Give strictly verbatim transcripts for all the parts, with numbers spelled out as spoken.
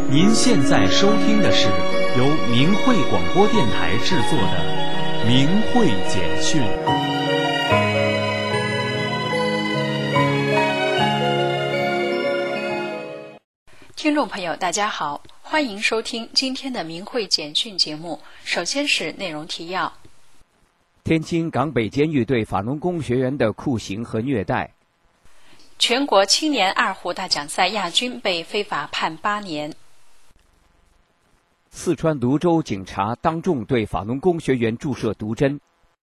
您现在收听的是由明慧广播电台制作的《明慧简讯》。 听众朋友，大家好，欢迎收听今天的《明慧简讯》节目。首先是内容提要： 天津港北监狱对法轮功学员的酷刑和虐待； 全国青年二胡大奖赛亚军被非法判八年； 四川泸州警察当众对法轮功学员注射毒针；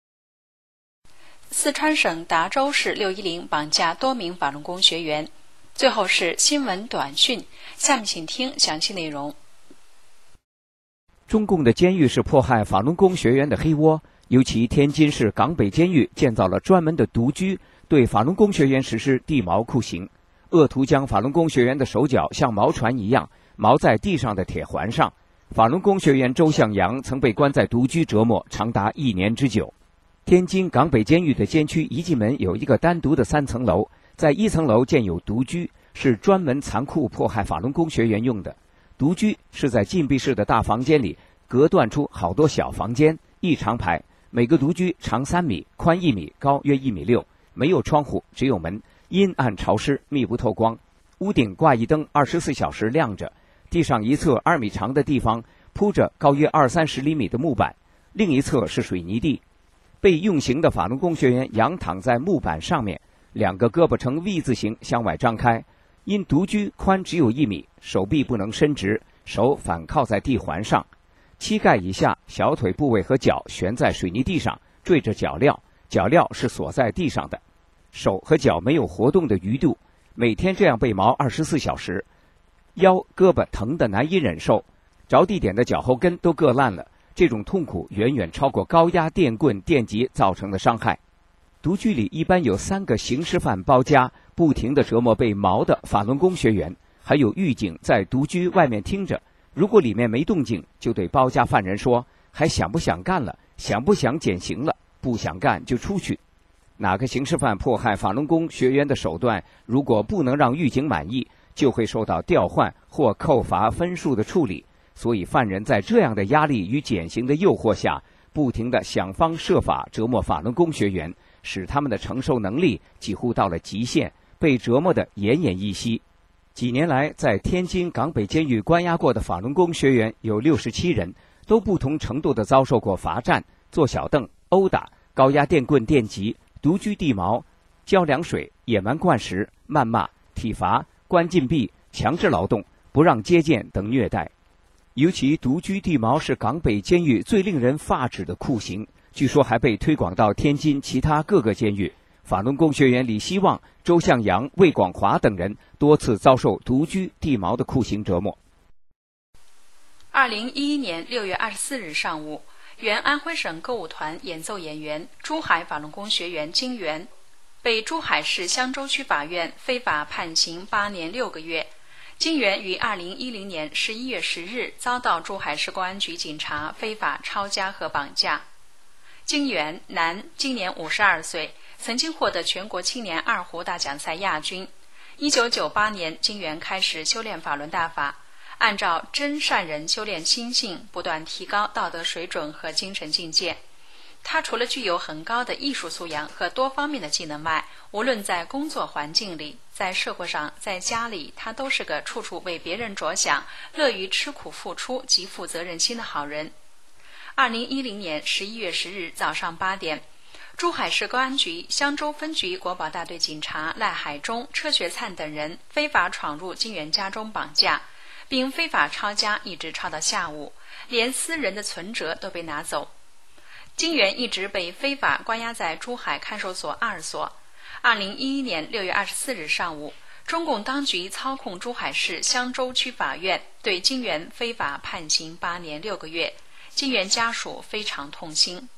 四川省达州市六一零绑架多名法轮功学员。最后是新闻短讯，下面请听详细内容。 中共的监狱是迫害法轮功学员的黑窝，尤其天津市港北监狱建造了专门的独居，对法轮功学员实施地锚酷刑，恶徒将法轮功学员的手脚像锚船一样锚在地上的铁环上。法轮功学员周向阳曾被关在独居折磨长达一年之久。天津港北监狱的监区一进门有一个单独的三层楼，在一层楼建有独居，是专门残酷迫害法轮功学员用的。独居是在禁闭式的大房间里隔断出好多小房间，一长排，每个独居长三米，宽一米，高约一米六，没有窗户，只有门，阴暗潮湿，密不透光。屋顶挂一灯，二十四小时亮着。地上一侧二米长的地方铺着高约二三十厘米的木板，另一侧是水泥地。被用刑的法轮功学员仰躺在木板上面，两个胳膊呈 V 字形向外张开，因独居宽只有一米，手臂不能伸直，手反靠在地环上，膝盖以下小腿部位和脚悬在水泥地上，坠着脚镣，脚镣是锁在地上的，手和脚没有活动的余度。每天这样被锚二十四小时，腰胳膊疼得难以忍受，着地点的脚后跟都硌烂了。这种痛苦远远超过高压电棍电击造成的伤害。独居里一般有三个刑事犯包夹，不停地折磨被锚的法轮功学员，还有狱警在独居外面听着，如果里面没动静，就对包夹犯人说，还想不想干了，想不想减刑了，不想干就出去。哪个刑事犯迫害法轮功学员的手段如果不能让狱警满意，就会受到调换或扣罚分数的处理。所以犯人在这样的压力与减刑的诱惑下，不停地想方设法折磨法轮功学员，使他们的承受能力几乎到了极限，被折磨得奄奄一息。几年来，在天津港北监狱关押过的法轮功学员有六十七人，都不同程度地遭受过罚站、坐小凳、殴打、高压电棍电击、独居地锚、浇凉水、野蛮灌食、谩骂、体罚、关禁闭、强制劳动、不让接见等虐待。尤其独居地锚是港北监狱最令人发指的酷刑，据说还被推广到天津其他各个监狱。法轮功学员李希望、周向阳、魏广华等人多次遭受独居地锚的酷刑折磨。 二零一一年六月二十四日上午，原安徽省歌舞团演奏演员、珠海法轮功学员金元被珠海市香洲区法院非法判刑八年六个月。金元于二零一零年十一月十日遭到珠海市公安局警察非法抄家和绑架。金元，男，今年五十二岁，曾经获得全国青年二胡大奖赛亚军。一九九八年，金元开始修炼法轮大法，按照真善人修炼心性，不断提高道德水准和精神境界。他除了具有很高的艺术素养和多方面的技能外，无论在工作环境里，在社会上，在家里，他都是个处处为别人着想、乐于吃苦付出、极负责任心的好人。二零一零年十一月十日早上八点，珠海市公安局香洲分局国保大队警察赖海忠、车学灿等人非法闯入金元家中绑架，并非法抄家，一直抄到下午，连私人的存折都被拿走。金元一直被非法关押在珠海看守所二所。二零一一年六月二十四日上午，中共当局操控珠海市香洲区法院对金元非法判刑八年六个月，金元家属非常痛心。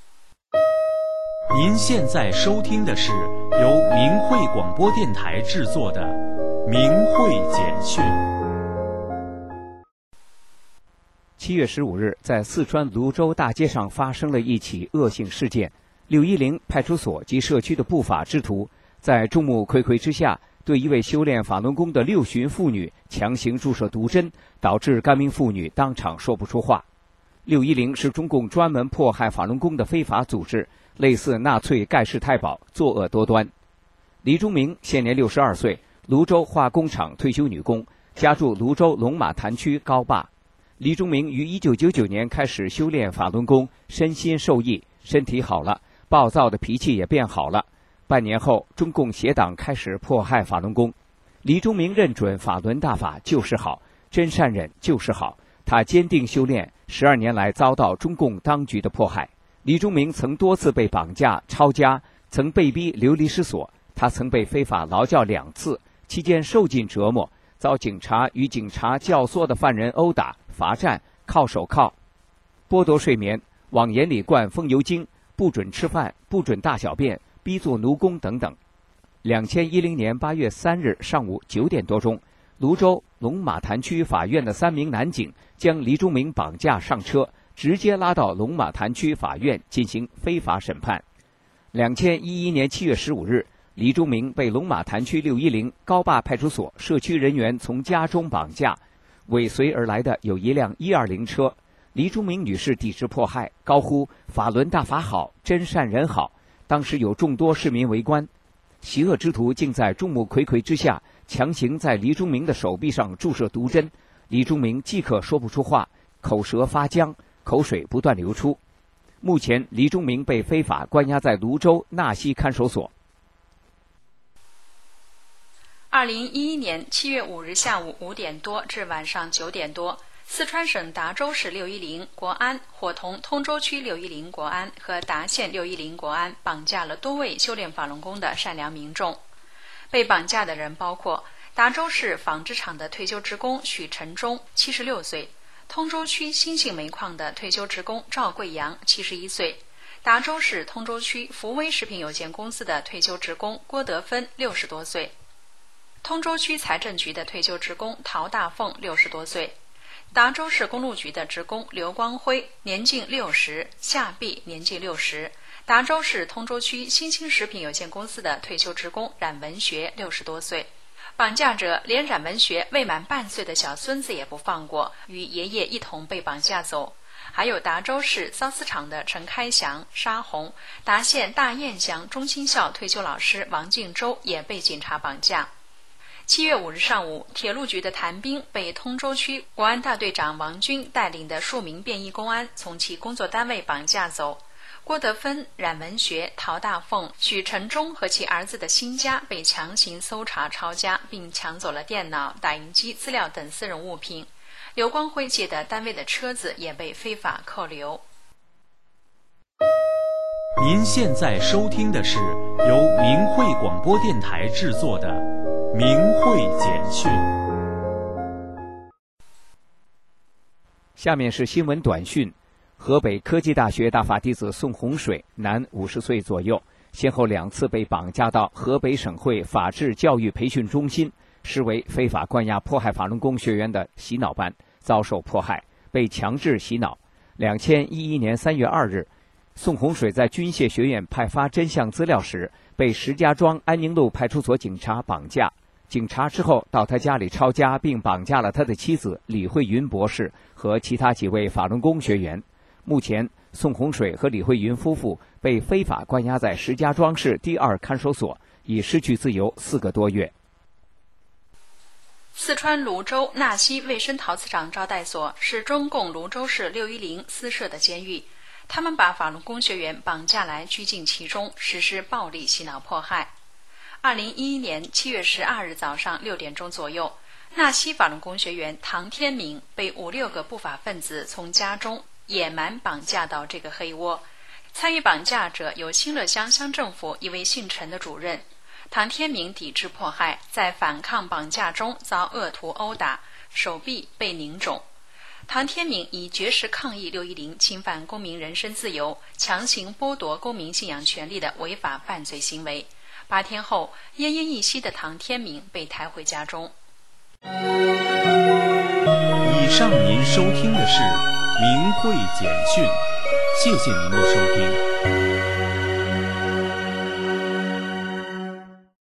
您现在收听的是由明慧广播电台制作的《明慧简讯》。 七月十五日，在四川泸州大街上发生了一起恶性事件。六一零派出所及社区的不法之徒在众目睽睽之下对一位修炼法轮功的六旬妇女强行注射毒针，导致该名妇女当场说不出话。六一零是中共专门迫害法轮功的非法组织，类似纳粹盖世太保，作恶多端。李忠明现年六十二岁，泸州化工厂退休女工，家住泸州龙马潭区高坝。李忠明于一九九九年开始修炼法轮功，身心受益，身体好了，暴躁的脾气也变好了。半年后，中共邪党开始迫害法轮功，李忠明认准法轮大法就是好，真善忍就是好，他坚定修炼，十二年来遭到中共当局的迫害。李忠明曾多次被绑架、抄家，曾被逼流离失所，他曾被非法劳教两次，期间受尽折磨，遭警察与警察教唆的犯人殴打、罚站、铐手铐，剥夺睡眠，往眼里灌风油精，不准吃饭，不准大小便，逼做奴工等等。两千一零年八月三日上午九点多钟，泸州龙马潭区法院的三名男警将李忠明绑架上车，直接拉到龙马潭区法院进行非法审判。两千一一年七月十五日，李忠明被龙马潭区六一零高坝派出所社区人员从家中绑架，尾随而来的有一辆一二零车。李忠明女士抵制迫害，高呼法轮大法好，真善人好。当时有众多市民围观，邪恶之徒竟在众目睽睽之下强行在李忠明的手臂上注射毒针，李忠明即刻说不出话，口舌发僵，口水不断流出。目前李忠明被非法关押在泸州纳西看守所。 二零一一年七月五日下午五点多至晚上九点多，四川省达州市六一零国安伙同通州区六一零国安和达县六一零国安绑架了多位修炼法轮功的善良民众。被绑架的人包括达州市纺织厂的退休职工许晨忠，七十六岁；通州区新兴煤矿的退休职工赵贵阳，七十一岁；达州市通州区福威食品有限公司的退休职工郭德芬，六十多岁；通州区财政局的退休职工陶大凤，六十多岁；达州市公路局的职工刘光辉，年近六十，夏碧年近六十；达州市通州区新兴食品有限公司的退休职工冉文学，六十多岁。绑架者连冉文学未满半岁的小孙子也不放过，与爷爷一同被绑架走。还有达州市缫丝厂的陈开祥、沙红，达县大雁乡中心校退休老师王敬洲也被警察绑架。七月五日上午，铁路局的谭兵被通州区国安大队长王军带领的数名便衣公安从其工作单位绑架走。郭德芬、冉文学、陶大凤、许晨忠和其儿子的新家被强行搜查抄家，并抢走了电脑、打印机、资料等私人物品。刘光辉借的单位的车子也被非法扣留。 您现在收听的是由明慧广播电台制作的《明慧简讯》。 下面是新闻短讯。河北科技大学大法弟子宋洪水，男，五十岁左右，先后两次被绑架到河北省会法治教育培训中心，实为非法关押迫害法轮功学员的洗脑班，遭受迫害，被强制洗脑。两千一一年三月二日，宋洪水在军械学院派发真相资料时，被石家庄安宁路派出所警察绑架。警察之后到他家里抄家，并绑架了他的妻子李慧云博士和其他几位法轮功学员。目前，宋洪水和李慧云夫妇被非法关押在石家庄市第二看守所，已失去自由四个多月。 四川泸州纳西卫生陶瓷厂招待所是中共泸州市六一零私设的监狱，他们把法轮功学员绑架来拘禁其中，实施暴力洗脑迫害。二零一一年七月十二日早上六点钟左右，纳西法轮功学员唐天明被五六个不法分子从家中野蛮绑架到这个黑窝。参与绑架者有新乐乡乡政府一位姓陈的主任。唐天明抵制迫害，在反抗绑架中遭恶徒殴打，手臂被拧肿。唐天明以绝食抗议六一零侵犯公民人身自由、强行剥夺公民信仰权利的违法犯罪行为。八天后，奄奄一息的唐天明被抬回家中。 以上您收听的是明慧简讯，谢谢您的收听。